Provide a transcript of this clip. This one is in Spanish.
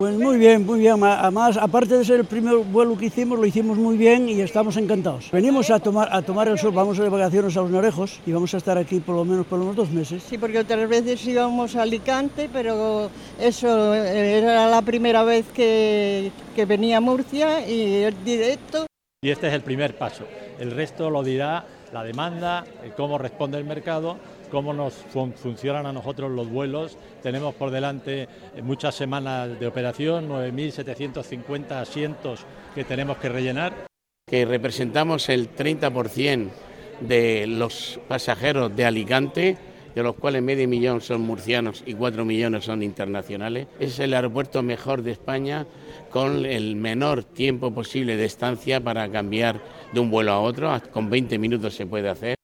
Pues muy bien, muy bien. Además, aparte de ser el primer vuelo que hicimos, lo hicimos muy bien y estamos encantados. Venimos a tomar el sol, vamos de vacaciones a Los Narejos y vamos a estar aquí por lo menos por unos 2 meses. Sí, porque otras veces íbamos a Alicante, pero eso era la primera vez que venía a Murcia y es directo. Y este es el primer paso. El resto lo dirá la demanda, cómo responde el mercado, cómo nos funcionan a nosotros los vuelos. Tenemos por delante muchas semanas de operación, 9.750 asientos que tenemos que rellenar. Que representamos el 30% de los pasajeros de Alicante, de los cuales medio millón son murcianos y 4 millones son internacionales. Es el aeropuerto mejor de España, con el menor tiempo posible de estancia para cambiar de un vuelo a otro, con 20 minutos se puede hacer.